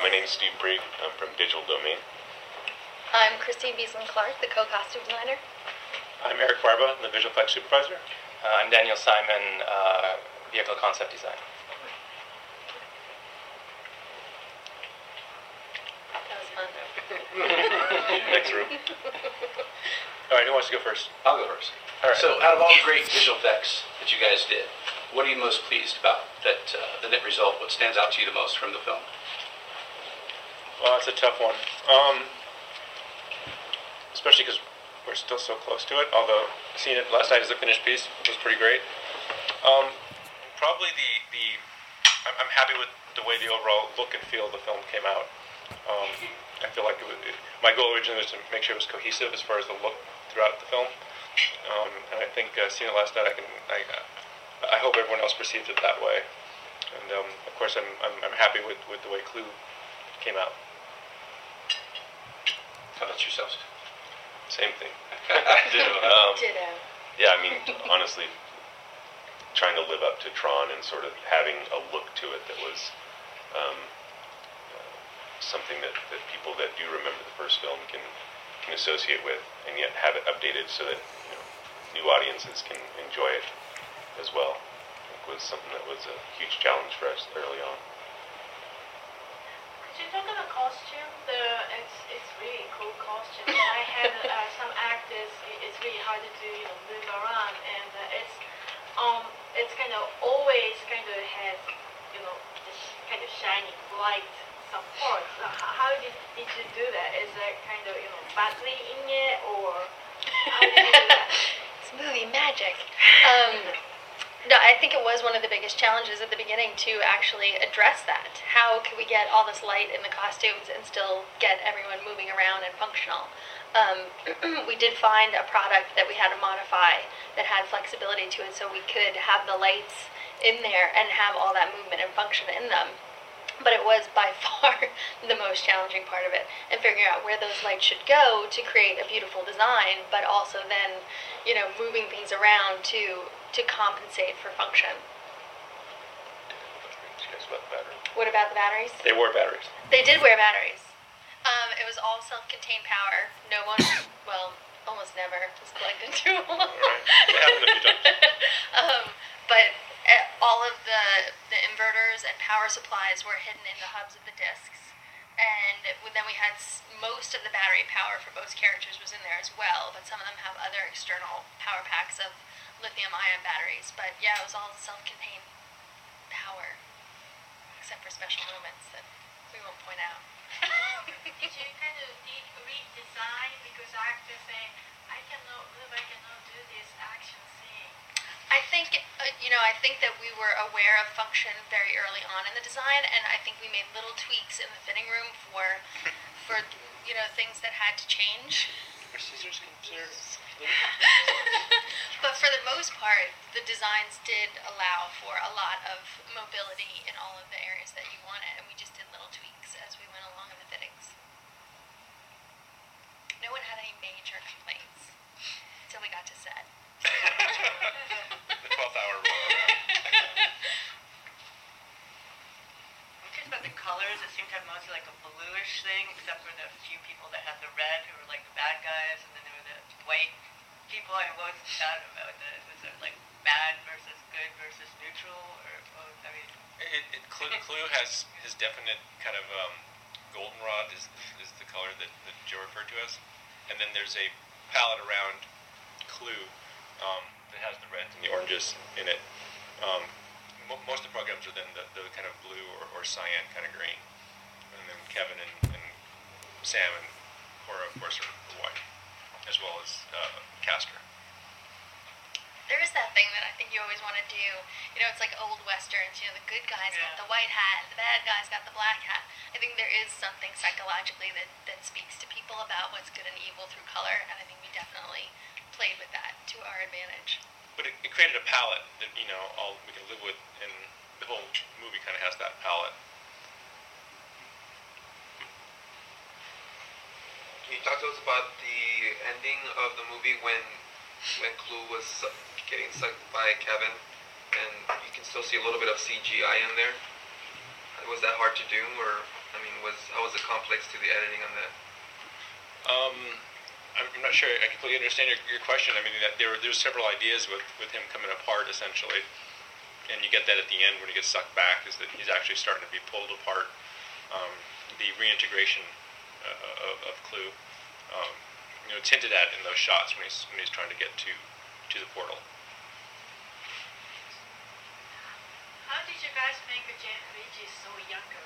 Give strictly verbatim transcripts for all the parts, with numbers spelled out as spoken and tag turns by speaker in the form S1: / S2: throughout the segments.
S1: my name is Steve Brigg. I'm from Digital Domain.
S2: I'm Christine Beaslin-Clark, the co-costume designer.
S3: I'm Eric Barba, the visual effects supervisor.
S4: Uh, I'm Daniel Simon, uh, vehicle concept design.
S2: That was fun.
S3: Next room. All right, who wants to go first?
S5: I'll go first.
S3: All right.
S5: So, out of all the great visual effects that you guys did, what are you most pleased about? That uh, the net result. What stands out to you the most from the film?
S3: Well, that's a tough one. Um, especially because we're still so close to it. Although seeing it last night as a finished piece was pretty great. Um, probably the the I'm, I'm happy with the way the overall look and feel of the film came out. Um, I feel like it was, it, my goal originally was to make sure it was cohesive as far as the look throughout the film. Um, and I think uh, seeing it last night, I can I, I hope everyone else perceived it that way. And um, of course, I'm, I'm I'm happy with, with the way Clue came out.
S5: How about yourselves?
S1: Same thing. Ditto. Um,
S2: Ditto.
S1: yeah, I mean, honestly, trying to live up to Tron and sort of having a look to it that was um, uh, something that, that people that do remember the first film can can associate with, and yet have it updated so that you know, new audiences can enjoy it as well. I think was something that was a huge challenge for us early on.
S6: To talk about costume, the it's it's really cool costume. I had uh, some actors. It's really hard to you know move around, and uh, it's um it's kind of always kind of has you know this kind of shiny bright some parts. Uh, how did did you do that? Is that kind of you know battery in it, or how did you do that?
S2: It's movie magic. Um, No, I think it was one of the biggest challenges at the beginning to actually address that. How can we get all this light in the costumes and still get everyone moving around and functional? Um, we did find a product that we had to modify that had flexibility to it so we could have the lights in there and have all that movement and function in them. But it was by far the most challenging part of it, and figuring out where those lights should go to create a beautiful design, but also then, you know, moving things around to to compensate for function.
S1: About the battery.
S2: What about the batteries?
S3: They wore batteries.
S2: They did wear batteries. Um, it was all self-contained power. No one, well, almost never was plugged into them.
S3: All right. It happened a few times.
S2: um, but uh, all of the the inverters and power supplies were hidden in the hubs of the discs, and then we had s- most of the battery power for both characters was in there as well. But some of them have other external power packs of lithium-ion batteries. But yeah, it was all self-contained power, except for special moments that we won't point out.
S6: Did you kind of de- redesign because actors say I cannot move, I cannot do this action scene?
S2: I think, uh, you know, I think that we were aware of function very early on in the design, and I think we made little tweaks in the fitting room for, for you know, things that had to change.
S3: Are scissors considered?
S2: But for the most part, the designs did allow for a lot of mobility in all of the areas that you wanted, and we just did little tweaks as we went along in the fittings. No one had any major complaints until we got to set.
S3: The twelfth hour roll around.
S7: I'm curious about the colors. It seemed to have mostly like a bluish thing, except for the few people that had the red, who were like the bad guys, and then there were the white people. I mean, what was that about? The, was it like bad versus good versus neutral, or what? I mean,
S3: It, it, Clue, Clue has his definite kind of um, goldenrod is, is the color that, that Joe referred to as, and then there's a palette around Clue um, that has the reds and the oranges in it. Um, mo- most of the programs are then the, the kind of blue or, or cyan kind of green, and then Kevin and, and Sam and Cora, of course, are white, as well as uh, Castor.
S2: There is that thing that I think you always want to do. You know, it's like old westerns. You know, the good guy's
S7: Yeah.
S2: got the white hat, and the bad guy's got the black hat. I think there is something psychologically that, that speaks to people about what's good and evil through color, and I think we definitely played with that to our advantage.
S3: But it, it created a palette that, you know, all we can live with, and the whole movie kind of has that palette.
S8: Can you talk to us about the ending of the movie when when Clue was su- getting sucked by Kevin, and you can still see a little bit of C G I in there? was that hard to do, or I mean, was how was the complex to the editing on that?
S3: Um, I'm I'm not sure I completely understand your, your question. I mean, that there were there's several ideas with, with him coming apart essentially, and you get that at the end when he gets sucked back, is that he's actually starting to be pulled apart. Um, the reintegration uh, of, of Clue, um, you know, it's hinted at in those shots when he's when he's trying to get to to the portal.
S6: How did you guys make Jeff Bridges so younger?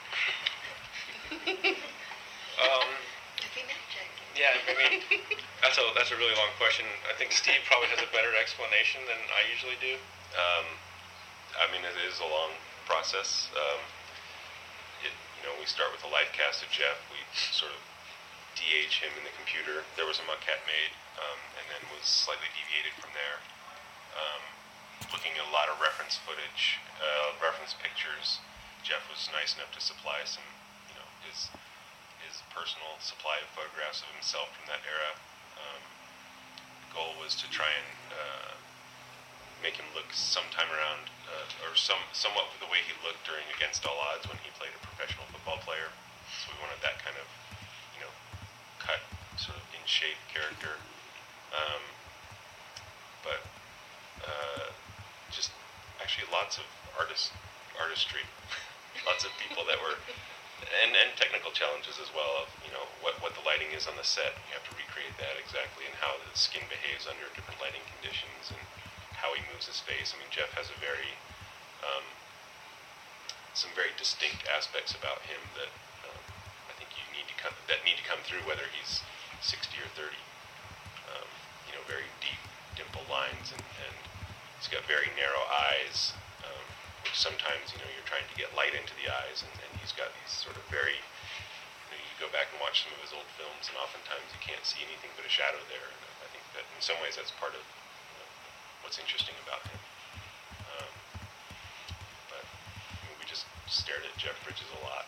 S3: Um,
S2: Movie magic.
S3: yeah, I mean, that's a that's a really long question. I think Steve probably has a better explanation than I usually do.
S1: Um, I mean, it is a long process. Um, it, you know, we start with a life cast of Jeff. We sort of de-age him in the computer. There was a maquette made, um, and then was slightly deviated from there. Um, looking at a lot of reference footage, uh, reference pictures. Jeff was nice enough to supply some, you know, his his personal supply of photographs of himself from that era. Um, the goal was to try and uh, make him look sometime around, uh, or some somewhat the way he looked during Against All Odds when he played a professional football player. So we wanted that kind of, you know, cut, sort of in shape character. Um, but uh, just actually lots of artist artistry, lots of people that were, and, and technical challenges as well. Of, you know, what what the lighting is on the set. You have to recreate that exactly, and how the skin behaves under different lighting conditions, and how he moves his face. I mean, Jeff has a very, um, some very distinct aspects about him that um, I think you need to come, that need to come through, whether he's sixty or thirty. Um, you know, very deep dimple lines, and, and he's got very narrow eyes, um, which sometimes, you know, you're trying to get light into the eyes, and, and he's got these sort of very, you know, you go back and watch some of his old films, and oftentimes you can't see anything but a shadow there. And I think that in some ways that's part of, you know, what's interesting about him. Um, but I mean, we just stared at Jeff Bridges a lot.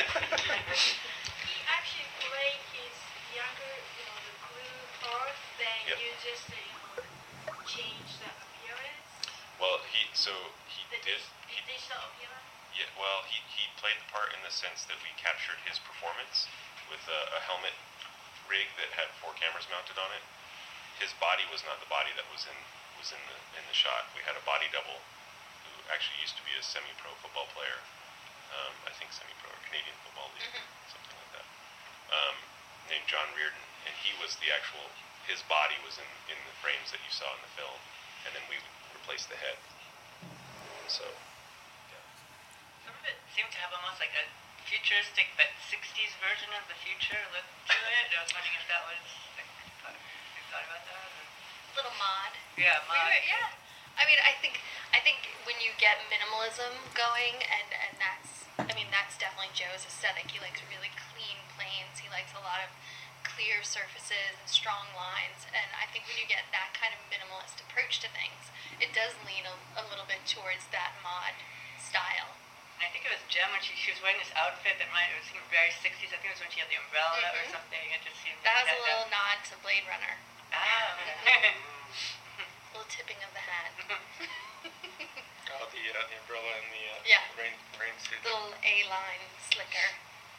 S6: He actually played his younger, you know, the Clue part, then
S1: Yep.
S6: you just, uh, you know, change the appearance,
S1: Well, he so he
S6: the,
S1: did.
S6: dis-
S1: He,
S6: the digital appearance.
S1: yeah, well, he, he played the part in the sense that we captured his performance with a, a helmet rig that had four cameras mounted on it. His body was not the body that was in was in the in the shot. We had a body double who actually used to be a semi-pro football player. Um, I think semi-pro or Canadian Football League, something like that. Um, named John Reardon, and he was the actual. His body was in, in the frames that you saw in the film, and then we replaced the head. So, yeah.
S7: Some of it seemed to have almost like a futuristic but sixties version of the future look to it. I was wondering if that was, like, thought, you thought about that? Or?
S2: Little mod.
S7: Yeah,
S2: We
S7: mod.
S2: were- yeah. I mean, I think I think when you get minimalism going, and and that's, I mean, that's definitely Joe's aesthetic. He likes really clean planes. He likes a lot of clear surfaces and strong lines. And I think when you get that kind of minimalist approach to things, it does lean a, a little bit towards that mod style.
S7: And I think it was Jem when she, she was wearing this outfit that might, it was seemed very sixties. I think it was when she had the umbrella or
S2: Mhm.
S7: something. It just seemed
S2: That was
S7: that,
S2: a little nod to Blade Runner.
S7: Ah.
S2: A little tipping of the hat.
S3: Oh, the uh, the umbrella and the uh,
S2: Yeah.
S3: rain rain suit.
S2: Little A-line slicker.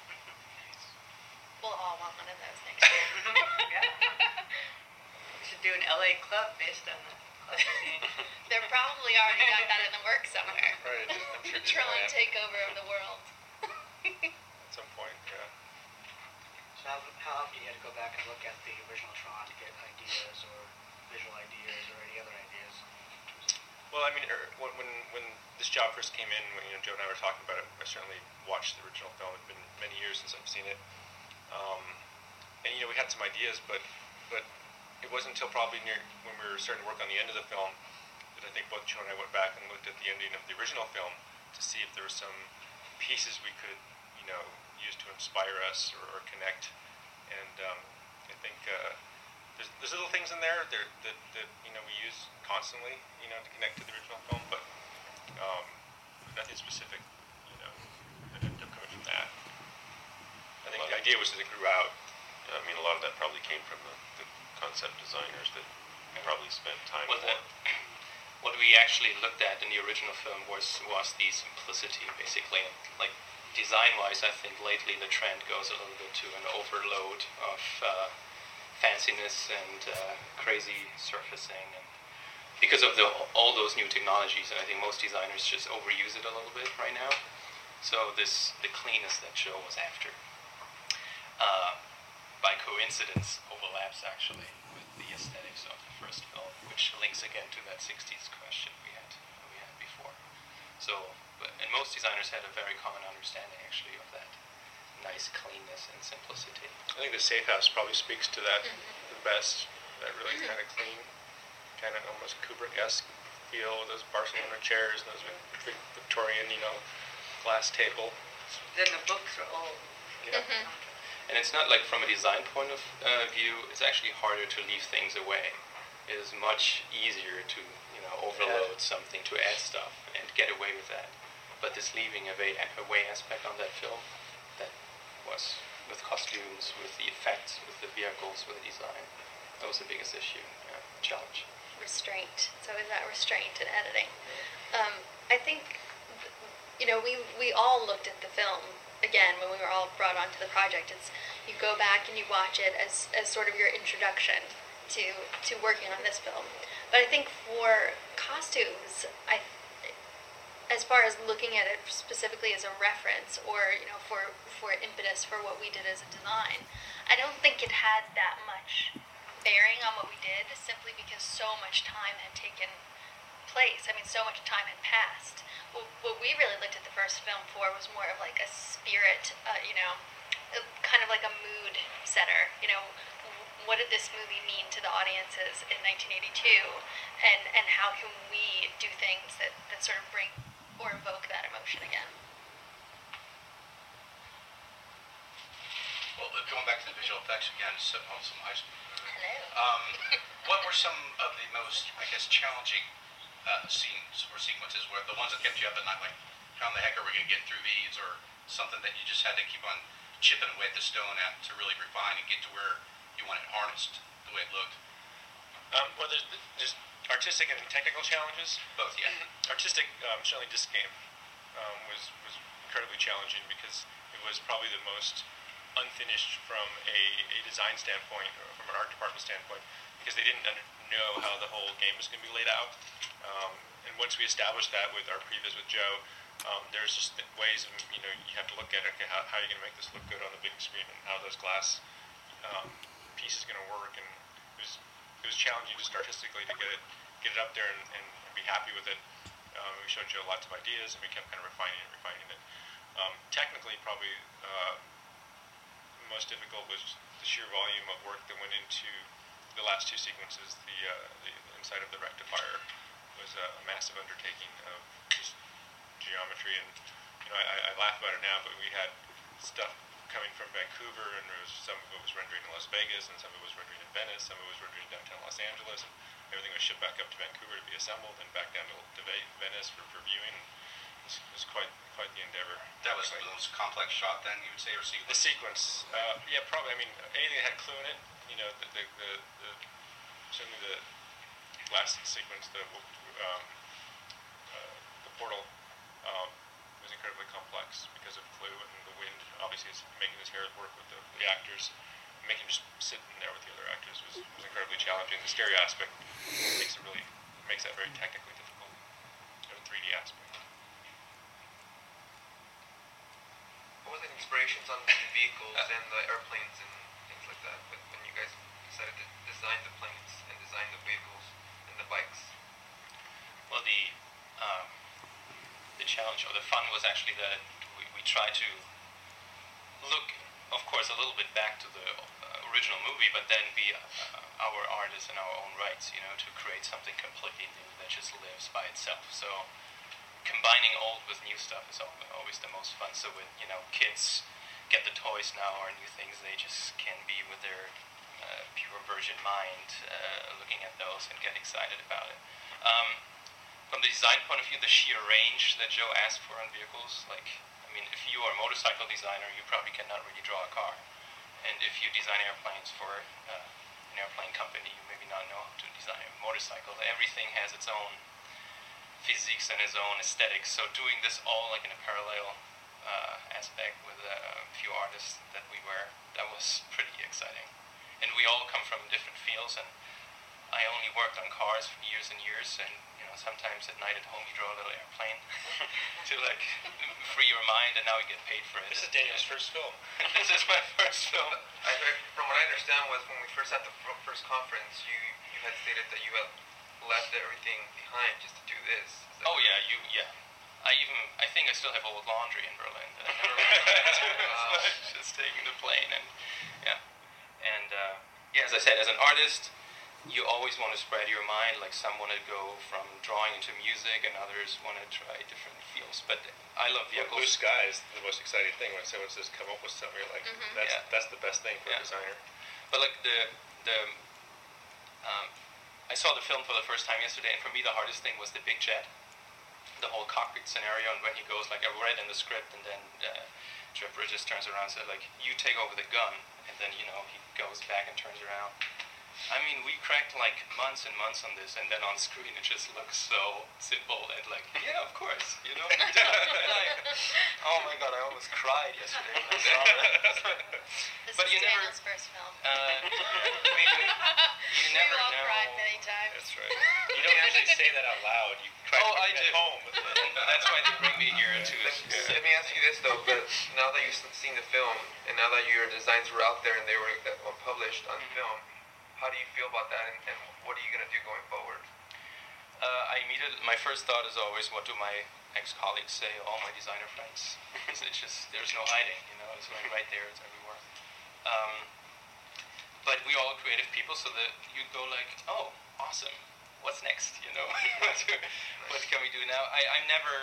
S2: We'll all want one of those next year.
S7: We should do an L A club based on the club scene.
S2: They're probably already got that in the works somewhere.
S3: Right, I'm sure
S2: The
S3: Disneyland.
S2: Tron takeover of the world.
S3: At some point, yeah.
S9: So how, how often do you had to go back and look at the original Tron to get ideas or visual ideas or any other ideas?
S3: Well, I mean, er, when when when this job first came in, when you know Joe and I were talking about it, I certainly watched the original film. It's been many years since I've seen it, um, and you know we had some ideas, but but it wasn't until probably near when we were starting to work on the end of the film that I think both Joe and I went back and looked at the ending of the original film to see if there were some pieces we could you know use to inspire us or, or connect, and um, I think. Uh, There's, there's little things in there that, that, that you know we use constantly, you know, to connect to the original film, but um, nothing specific, you know, that ended up coming from that. I think the idea was that it grew out.
S1: I mean, a lot of that probably came from the, the concept designers that probably spent time
S5: Was
S1: with
S5: it?
S4: what we actually looked at in the original film was was the simplicity, basically. Like design-wise, I think lately the trend goes a little bit to an overload of uh, fanciness and uh, crazy surfacing, and because of the all those new technologies, and I think most designers just overuse it a little bit right now. So this the cleanness that Joe was after, uh, by coincidence, overlaps actually with the aesthetics of the first film, which links again to that sixties question we had we had before. So, but, and most designers had a very common understanding actually of that nice cleanness and simplicity.
S3: I think the Safe House probably speaks to that mm-hmm. the best. That really mm-hmm. kind of clean, kind of almost Kubrick-esque feel with those Barcelona chairs and those big Victorian, you know, glass table.
S7: Then the books are old.
S3: Yeah.
S2: Mm-hmm.
S4: And it's not like from a design point of uh, view, it's actually harder to leave things away. It is much easier to, you know, overload yeah. something, to add stuff, and get away with that. But this leaving away, away aspect on that film, that was with costumes, with the effects, with the vehicles, with the design, that was the biggest issue, yeah, challenge.
S2: Restraint. So is that restraint in editing? Um, I think, you know, we we all looked at the film again when we were all brought onto the project. It's you go back and you watch it as as sort of your introduction to to working on this film. But I think for costumes, I as far as looking at it specifically as a reference or, you know, for for impetus for what we did as a design, I don't think it had that much bearing on what we did, simply because so much time had taken place. I mean, so much time had passed. What, what we really looked at the first film for was more of like a spirit, uh, you know, kind of like a mood setter. You know, what did this movie mean to the audiences in nineteen eighty-two, and, and how can we do things that, that sort of bring or evoke that emotion again?
S5: Well, going back to the visual effects again, sipping on some ice.
S2: Hello.
S5: Um, what were some of the most, I guess, challenging uh, scenes or sequences, where the ones that kept you up at night, like how in the heck are we going to get through these, or something that you just had to keep on chipping away at the stone at to really refine and get to where you want it harnessed the way it looked?
S3: Um, well, there's just artistic and technical challenges.
S5: Both, yeah.
S3: Artistic, um, certainly this game um, was was incredibly challenging because it was probably the most unfinished from a, a design standpoint or from an art department standpoint, because they didn't under, know how the whole game was going to be laid out. Um, and once we established that with our previs with Joe, um, there's just ways of, you know, you have to look at, okay, how, how are you going to make this look good on the big screen, and how those glass um, pieces going to work. And it was it was challenging just artistically to get it get it up there and, and be happy with it. Um, we showed Joe lots of ideas, and we kept kind of refining it, refining it. Um, technically, probably uh, the most difficult was the sheer volume of work that went into the last two sequences. The, uh, the inside of the rectifier was a, a massive undertaking of just geometry, and you know, I, I laugh about it now, but we had stuff coming from Vancouver, and there was, some of it was rendering in Las Vegas, and some of it was rendering in Venice, some of it was rendering in downtown Los Angeles, and everything was shipped back up to Vancouver to be assembled, and back down to, to Venice for, for viewing. It was, it was quite quite the endeavor.
S5: That was the most complex shot, then, you would say, or sequence?
S3: The sequence, uh, yeah, probably. I mean, anything that had clue in it, you know, the, the, the, the certainly the last sequence, the um, uh, the portal, um, was incredibly complex because of clue, and the wind obviously is making his hair work with the, the actors. Making him just sit in there with the other actors was, was incredibly challenging. The stereo aspect makes it really makes that very technically difficult. The three D aspect.
S8: What was the inspirations on the vehicles and the airplanes and things like that? When, when you guys decided to design the planes and design the vehicles and the bikes?
S4: Well, the um, the challenge or the fun was actually that we, we try to look, of course, a little bit back to the uh, original movie, but then be uh, our artists in our own rights, you know, to create something completely new that just lives by itself. So combining old with new stuff is always the most fun. So when, you know, kids get the toys now or new things, they just can be with their uh, pure virgin mind uh, looking at those and get excited about it. Um, from the design point of view, the sheer range that Joe asked for on vehicles, like, I mean, if you are a motorcycle designer, you probably cannot really draw a car. And if you design airplanes for uh, an airplane company, you maybe not know how to design a motorcycle. Everything has its own physiques and his own aesthetics. So doing this all like in a parallel uh, aspect with a few artists that we were, that was pretty exciting. And we all come from different fields, and I only worked on cars for years and years, and you know, sometimes at night at home you draw a little airplane to like free your mind, and now you get paid for it.
S3: This is Daniel's first film.
S4: This is my first film.
S8: I, I- from what I understand was when we first had the fir- first conference, you you had stated that you had left everything behind just to do this. Is that
S4: Oh
S8: correct?
S4: yeah, you yeah. I even I think I still have old laundry in Berlin that I never went back to. It's
S8: Wow.
S4: like just taking the plane and yeah. And uh, yeah, as I said, as an artist, you always want to spread your mind. Like some want to go from drawing into music, and others want to try different fields. But I love
S3: Blue
S4: vehicles.
S3: sky is the most exciting thing when someone says come up with something. You're like,
S2: Mhm.
S3: that's
S4: Yeah.
S3: that's the best thing for
S4: Yeah.
S3: a designer.
S4: But like the the um, I saw the film for the first time yesterday, and for me the hardest thing was the big jet, the whole cockpit scenario, and when he goes like I read in the script, and then uh, Jeff Bridges turns around and said like you take over the gun, and then you know he goes back and turns around. I mean, we cracked like months and months on this, and then on screen it just looks so simple and like, yeah, of course, you know. Like, oh my god, I almost cried yesterday when I saw it.
S2: This
S4: But
S2: is
S4: you never-
S2: Daniel's first film.
S4: Uh, I mean, you
S2: we
S4: never
S2: all
S4: know.
S2: cried many times.
S3: That's right. You don't actually say that out loud. You cry
S4: Oh, I
S3: at
S4: do.
S3: home with it.
S4: And that's why they bring me here to.
S8: Let me ask you this though, but now that you've seen the film, and now that your designs were out there and they were uh, published on
S4: Mhm.
S8: film, how do you feel about that, and, and what are you going to do going forward?
S4: Uh, I immediately, my first thought is always, what do my ex-colleagues say, all my designer friends? Because it's just, there's no hiding, you know, it's like right there, it's everywhere. Um, but we all creative people, so that you go like, oh, awesome, what's next, you know? what, do- what can we do now? I, I'm never,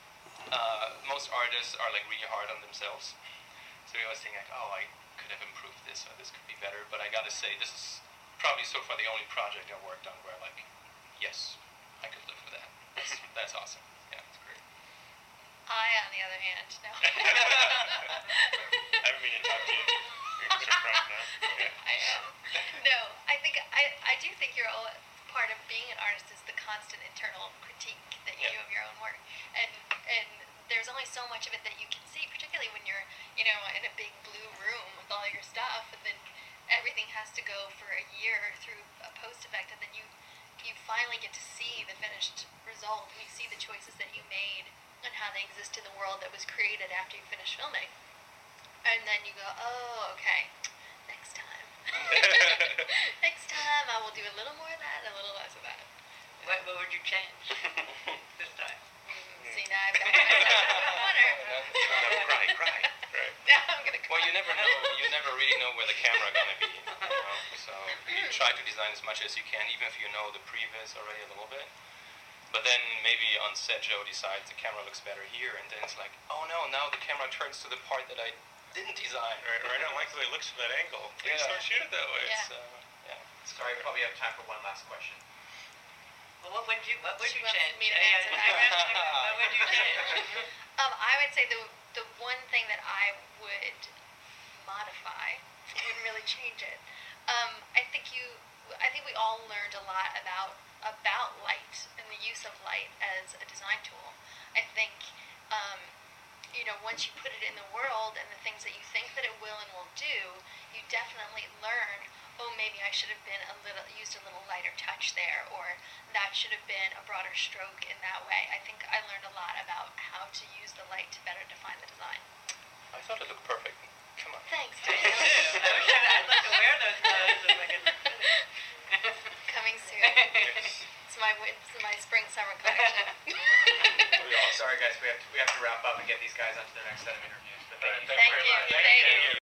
S4: uh, most artists are like really hard on themselves. So we always think like, oh, I could have improved this, or this could be better, but I gotta say, this is probably so far the only project I worked on where like, yes, I could live with that. That's, that's awesome. Yeah, it's great.
S2: I, on the other hand, no.
S3: I haven't been in touch yet. You're gonna cry now. Okay.
S2: I am. No, I think I, I do think you're all part of being an artist is the constant internal critique that you
S3: Yeah.
S2: do of your own work, and and there's only so much of it that you can see, particularly when you're you know in a big blue room with all your stuff, and then everything has to go for a year through a post effect, and then you you finally get to see the finished result. You see the choices that you made and how they exist in the world that was created after you finish filming, and then you go, oh, okay, next time. Next time I will do a little more of that and a little less of that.
S7: What, what would you change this time?
S2: Mm, see, now I've got myself in the water.
S3: No, cry, cry. Right.
S2: Now I'm gonna cry.
S4: Well, you never know. You never really know where the camera gonna be. You know? So you try to design as much as you can, even if you know the previs already a little bit. But then maybe on set Joe decides the camera looks better here, and then it's like, oh no, now the camera turns to the part that I didn't design.
S3: Or, or I don't like the way it looks from that angle. Please
S4: Yeah.
S3: don't shoot it that way.
S2: Yeah.
S4: It's, uh, yeah.
S5: Sorry, we probably have time for one last question.
S7: Well, what would you, what would
S2: She
S7: you
S2: wants
S7: change?
S2: me to
S7: Yeah,
S2: answer
S7: yeah,
S2: that
S7: yeah. What would you change?
S2: Um, I would say the the one thing that I would modify wouldn't really change it. Um, I think you, I think we all learned a lot about about light and the use of light as a design tool. I think, um, you know, once you put it in the world and the things that you think that it will and will do, you definitely learn. Oh, maybe I should have been a little used a little lighter touch there, or that should have been a broader stroke in that way. I think I learned a lot about how to use the light to better define the design.
S4: I thought it looked perfect. Come on.
S2: Thanks,
S7: I
S2: Daniel.
S7: wish I'd I'd like to wear those clothes if I could.
S2: Coming soon. It's my win- it's my spring summer collection.
S5: Sorry, guys, we have to, we have to wrap up and get these guys onto their next set of interviews. But thank you.
S2: Thank you. Thank you.